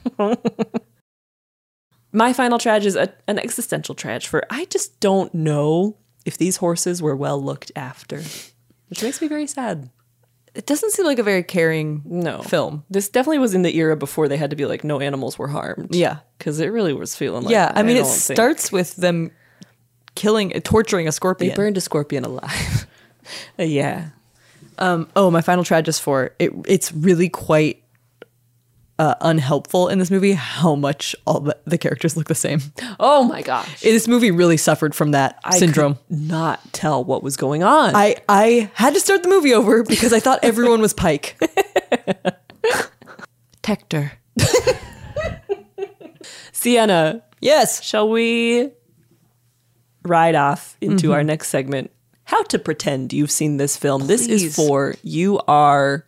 My final trage is a, an existential trage for I just don't know if these horses were well looked after. Which makes me very sad. It doesn't seem like a very caring no. film. This definitely was in the era before they had to be like, no animals were harmed. Yeah. Because it really was feeling like... Yeah, I mean, I it starts think. with them killing, torturing a scorpion. They burned a scorpion alive. uh, yeah. Um, oh, my final trage is for... It, it's really quite uh, unhelpful in this movie how much all the, the characters look the same. Oh my gosh. This movie really suffered from that I syndrome. Could not tell what was going on. I, I had to start the movie over because I thought everyone was Pike. Tector. Sienna. Yes. Shall we ride off into Mm-hmm. our next segment? How to pretend you've seen this film. Please. This is for you are...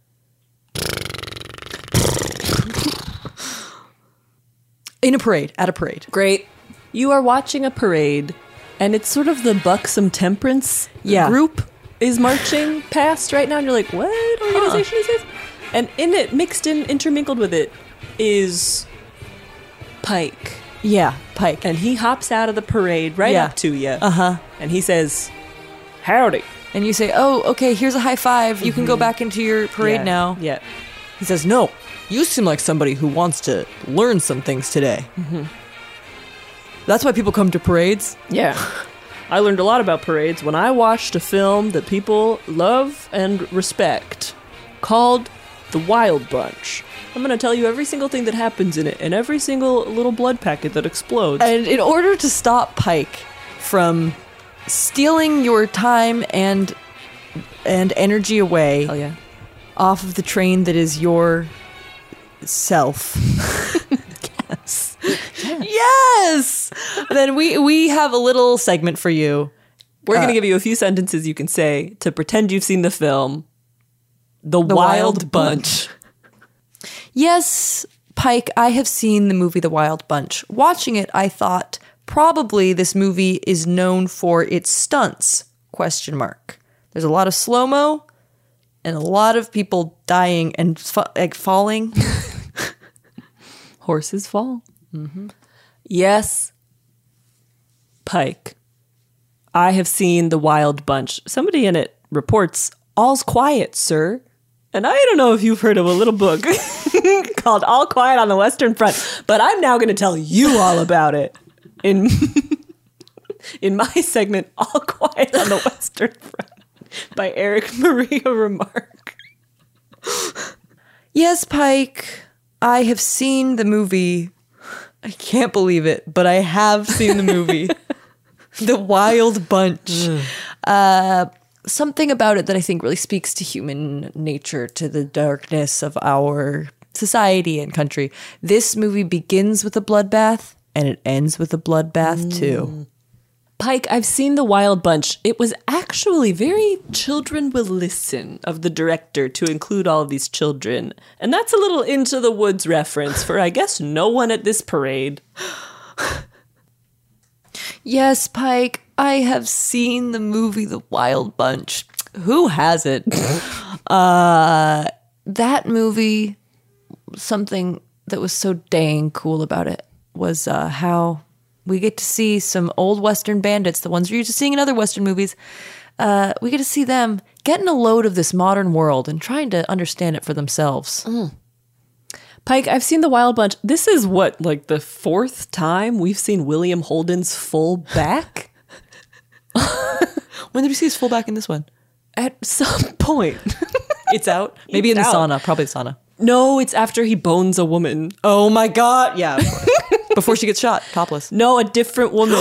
In a parade. At a parade. Great. You are watching a parade, and it's sort of the buxom temperance yeah. group is marching past right now, and you're like, what organization huh. is this? And in it, mixed in, intermingled with it, is Pike. Yeah, Pike. And he hops out of the parade right Yeah. up to you. Uh-huh. And he says, howdy. And you say, oh, okay, here's a high five. You can go back into your parade Yeah. now. Yeah. He says, no, you seem like somebody who wants to learn some things today. Mm-hmm. That's why people come to parades. Yeah. I learned a lot about parades when I watched a film that people love and respect called The Wild Bunch. I'm going to tell you every single thing that happens in it and every single little blood packet that explodes. And in order to stop Pike from stealing your time and and energy away Hell yeah. off of the train that is your self. Yes. Yes! Then we we have a little segment for you. We're Uh, going to give you a few sentences you can say to pretend you've seen the film The, The Wild, Wild Bunch. Yes, Pike, I have seen the movie The Wild Bunch. Watching it, I thought probably this movie is known for its stunts, question mark. There's a lot of slow-mo and a lot of people dying and fa- like falling. Horses fall. Mm-hmm. Yes, Pike. I have seen The Wild Bunch. Somebody in it reports, all's quiet, sir. And I don't know if you've heard of a little book called All Quiet on the Western Front, but I'm now going to tell you all about it in in my segment, All Quiet on the Western Front, by Eric Maria Remarque. Yes, Pike, I have seen the movie. I can't believe it, but I have seen the movie. The Wild Bunch. uh, something about it that I think really speaks to human nature, to the darkness of our society and country. This movie begins with a bloodbath, and it ends with a bloodbath, mm. too. Pike, I've seen The Wild Bunch. It was actually very Children Will Listen of the director to include all of these children. And that's a little Into the Woods reference for, I guess, no one at this parade. Yes, Pike, I have seen the movie The Wild Bunch. Who hasn't? uh, that movie, something that was so dang cool about it was uh, how we get to see some old Western bandits, the ones you're used to seeing in other Western movies. Uh, we get to see them getting a load of this modern world and trying to understand it for themselves. Mm. Pike, I've seen The Wild Bunch. This is what, like the fourth time we've seen William Holden's full back? When did we see his full back in this one? At some point. It's out? Maybe It's in the out. sauna. Probably the sauna. No, it's after he bones a woman. Oh my God. Yeah. Before she gets shot, topless. No, a different woman.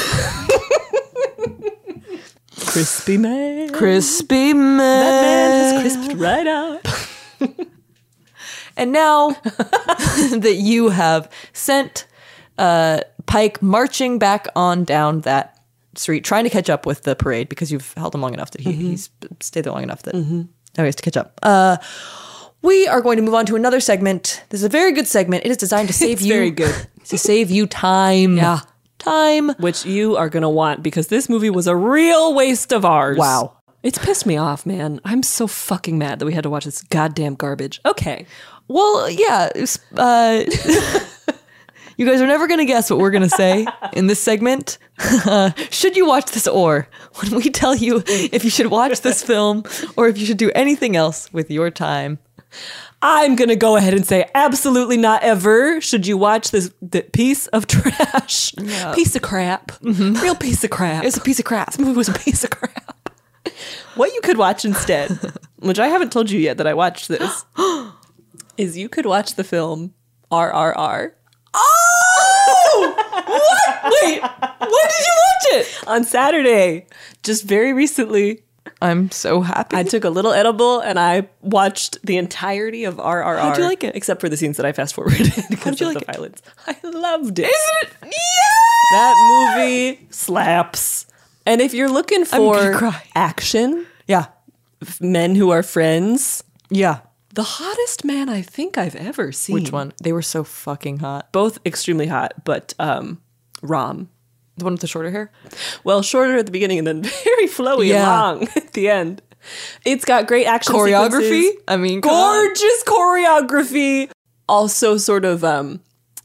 Crispy man. Crispy man. That man has crisped right up. And now that you have sent uh, Pike marching back on down that street, trying to catch up with the parade because you've held him long enough that he, mm-hmm. he's stayed there long enough that mm-hmm. now he has to catch up. Uh, we are going to move on to another segment. This is a very good segment. It is designed to save it's you. Very good. To save you time. Yeah. Time. Which you are going to want because this movie was a real waste of ours. Wow. It's pissed me off, man. I'm so fucking mad that we had to watch this goddamn garbage. Okay. Well, yeah. Uh, you guys are never going to guess what we're going to say in this segment. Uh, should you watch this or? When we tell you if you should watch this film or if you should do anything else with your time. I'm going to go ahead and say absolutely not ever should you watch this, this piece of trash. Yeah. Piece of crap. Mm-hmm. Real piece of crap. It's a piece of crap. This movie was a piece of crap. What you could watch instead, which I haven't told you yet that I watched this, is you could watch the film R R R. Oh! What? Wait, when did you watch it? On Saturday, just very recently. I'm so happy. I took a little edible and I watched the entirety of R R R. How'd you like it? Except for the scenes that I fast forwarded because you of like the it? violence. I loved it. Isn't it? Yeah! That movie slaps. And if you're looking for cry. action, Yeah. f- men who are friends, Yeah. the hottest man I think I've ever seen. Which one? They were so fucking hot. Both extremely hot, but um, Rom. The one with the shorter hair? Well, shorter at the beginning and then very flowy Yeah. and long at the end. It's got great action Choreography? sequences. I mean, come on. gorgeous choreography. Also sort of um,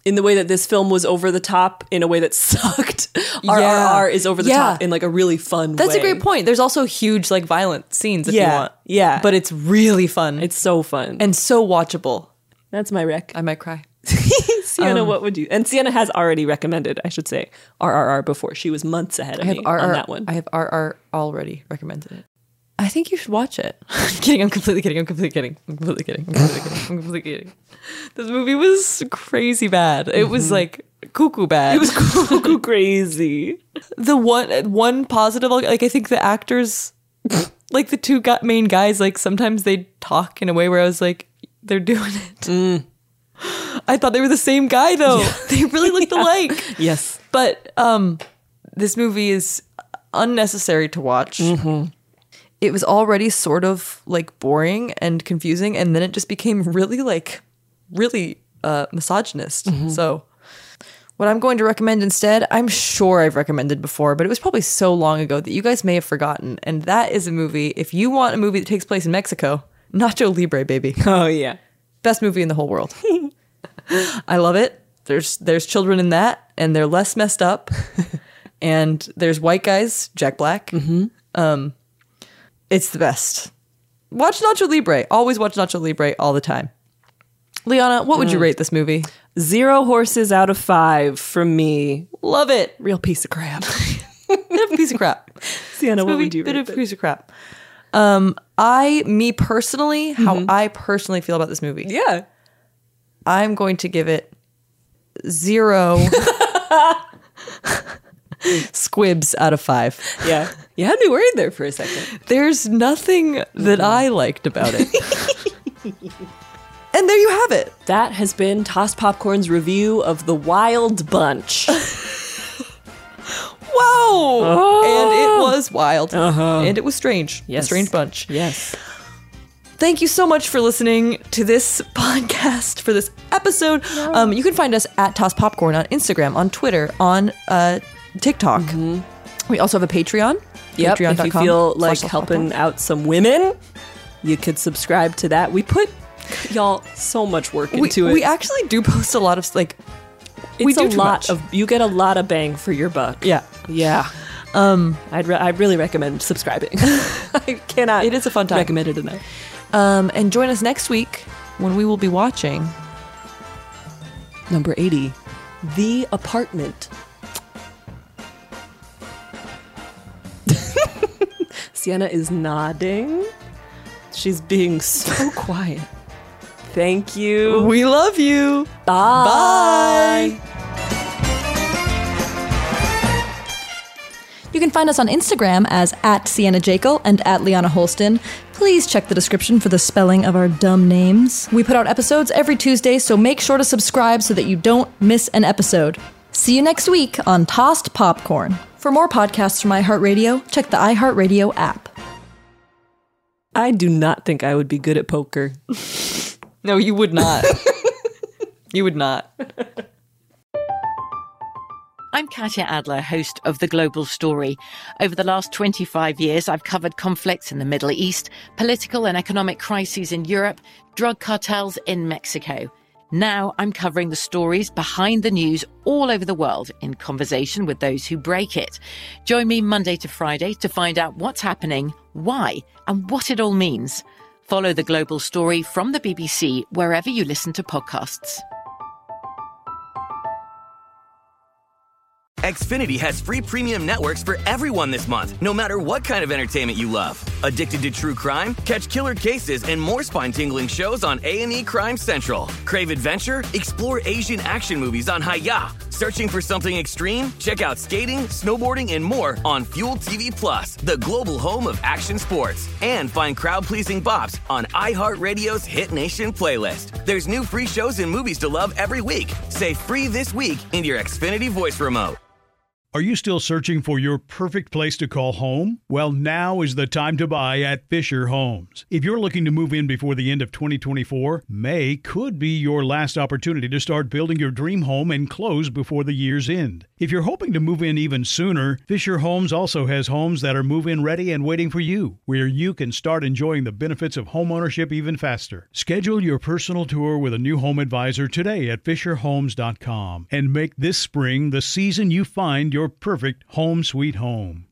in the way that this film was over the top in a way that sucked. R R R is over the Yeah. top in like a really fun That's way. a great point. There's also huge like violent scenes if Yeah, you want. yeah. But it's really fun. It's so fun. And so watchable. That's my rec. I might cry. Sienna, Um, what would you? And Sienna has already recommended, I should say, R R R before. She was months ahead of I have me R R on that one. I have R R already recommended it. I think you should watch it. I'm kidding. I'm completely kidding. I'm completely kidding. I'm completely kidding. I'm completely kidding. I'm completely kidding. This movie was crazy bad. It was like cuckoo bad. It was cuckoo crazy. The one one positive, like I think the actors, like the two gu- main guys, like sometimes they talk in a way where I was like, they're doing it. Mm. I thought they were the same guy though. Yeah. They really looked alike. Yes. But um, this movie is unnecessary to watch. Mm-hmm. It was already sort of like boring and confusing, and then it just became really like really uh, misogynist. Mm-hmm. So what I'm going to recommend instead, I'm sure I've recommended before, but it was probably so long ago that you guys may have forgotten. And that is a movie, if you want a movie that takes place in Mexico, Nacho Libre, baby. Oh, yeah. Best movie in the whole world. I love it. There's there's children in that, and they're less messed up. And there's white guys, Jack Black. Mm-hmm. Um, it's the best. Watch Nacho Libre. Always watch Nacho Libre all the time. Liana, what would you Mm. rate this movie? Zero horses out of five from me. Love it. Real piece of crap. Bit of a piece of crap. Sienna, This what movie, would you bit rate of a it? piece of crap. Um, I, me personally, how I personally feel about this movie. Yeah. I'm going to give it zero squibs out of five. Yeah. You had me worried there for a second. There's nothing that I liked about it. And there you have it. That has been Toss Popcorn's review of The Wild Bunch. Whoa! Oh. And it was wild. Uh-huh. And it was strange. Yes. A strange bunch. Yes. Thank you so much for listening to this podcast, for this episode. Um, you can find us at Toss Popcorn on Instagram, on Twitter, on uh, TikTok. Mm-hmm. We also have a Patreon. Yep. Patreon If dot you com feel like slash helping out some women, you could subscribe to that. We put, y'all, so much work we, into it. we actually do post a lot of, like, it's we do a too lot much. of, you get a lot of bang for your buck. Yeah. Yeah. Um, I'd, re- I'd really recommend subscribing. I cannot It is a fun time. recommend it enough. Um, and join us next week when we will be watching Number eighty, The Apartment. Sienna is nodding. She's being so quiet. Thank you. We love you. Bye. Bye. You can find us on Instagram as at Sienna Jekyll and at Liana Holston. Please check the description for the spelling of our dumb names. We put out episodes every Tuesday, so make sure to subscribe so that you don't miss an episode. See you next week on Tossed Popcorn. For more podcasts from iHeartRadio, check the iHeartRadio app. I do not think I would be good at poker. No, you would not. You would not. I'm Katya Adler, host of The Global Story. Over the last twenty-five years, I've covered conflicts in the Middle East, political and economic crises in Europe, drug cartels in Mexico. Now I'm covering the stories behind the news all over the world in conversation with those who break it. Join me Monday to Friday to find out what's happening, why, and what it all means. Follow The Global Story from the B B C wherever you listen to podcasts. Xfinity has free premium networks for everyone this month, no matter what kind of entertainment you love. Addicted to true crime? Catch killer cases and more spine-tingling shows on A and E Crime Central. Crave adventure? Explore Asian action movies on Hi-Ya. Searching for something extreme? Check out skating, snowboarding, and more on Fuel T V Plus, the global home of action sports. And find crowd-pleasing bops on iHeartRadio's Hit Nation playlist. There's new free shows and movies to love every week. Say free this week in your Xfinity voice remote. Are you still searching for your perfect place to call home? Well, now is the time to buy at Fisher Homes. If you're looking to move in before the end of twenty twenty-four, May could be your last opportunity to start building your dream home and close before the year's end. If you're hoping to move in even sooner, Fisher Homes also has homes that are move-in ready and waiting for you, where you can start enjoying the benefits of homeownership even faster. Schedule your personal tour with a new home advisor today at fisher homes dot com and make this spring the season you find your perfect home sweet home.